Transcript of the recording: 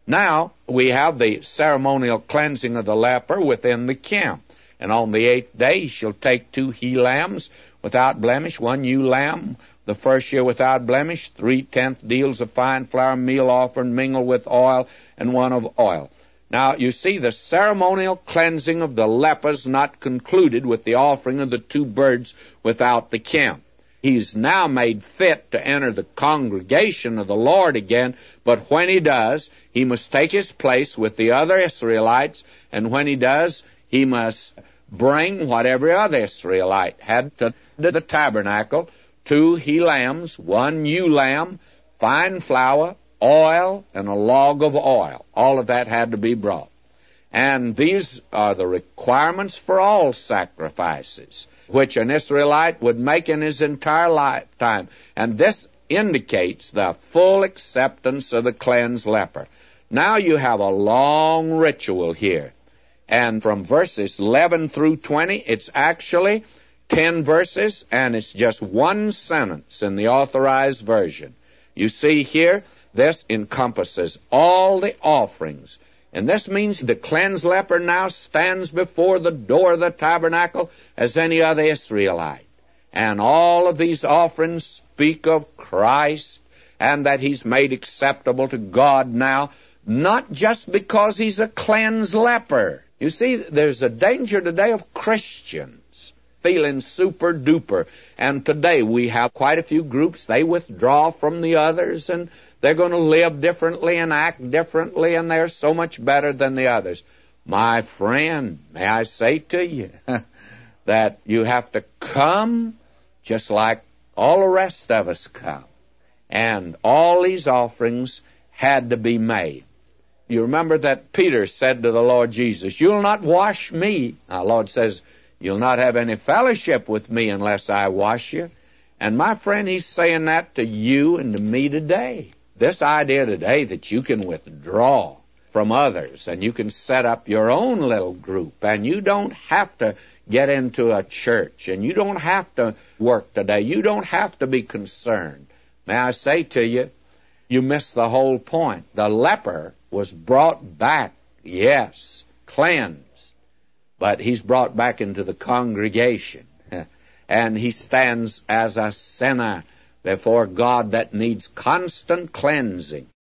Now, we have the ceremonial cleansing of the leper within the camp. And on the 8th day he shall take 2 he-lambs without blemish, 1 ewe lamb, the first year without blemish, 3/10 deals of fine flour meal offering mingled with oil, and 1 of oil. Now, you see, the ceremonial cleansing of the lepers not concluded with the offering of the 2 birds without the camp. He's now made fit to enter the congregation of the Lord again, but when he does, he must take his place with the other Israelites, and when he does, he must bring what every other Israelite had to the tabernacle, 2 he-lambs, 1 ewe lamb, fine flour, oil, and a log of oil. All of that had to be brought. And these are the requirements for all sacrifices, which an Israelite would make in his entire lifetime. And this indicates the full acceptance of the cleansed leper. Now you have a long ritual here. And from verses 11 through 20, it's actually 10 verses, and it's just 1 sentence in the Authorized Version. You see here, this encompasses all the offerings. And this means the cleansed leper now stands before the door of the tabernacle as any other Israelite. And all of these offerings speak of Christ and that he's made acceptable to God now, not just because he's a cleansed leper. You see, there's a danger today of Christians feeling super duper. And today we have quite a few groups. They withdraw from the others, and they're going to live differently and act differently, and they're so much better than the others. My friend, may I say to you that you have to come just like all the rest of us come. And all these offerings had to be made. You remember that Peter said to the Lord Jesus, "You'll not wash me." Our Lord says, "You'll not have any fellowship with me unless I wash you." And my friend, he's saying that to you and to me today. This idea today that you can withdraw from others and you can set up your own little group and you don't have to get into a church and you don't have to work today. You don't have to be concerned. May I say to you, you missed the whole point. The leper was brought back, yes, cleansed, but he's brought back into the congregation. And he stands as a sinner before God that needs constant cleansing.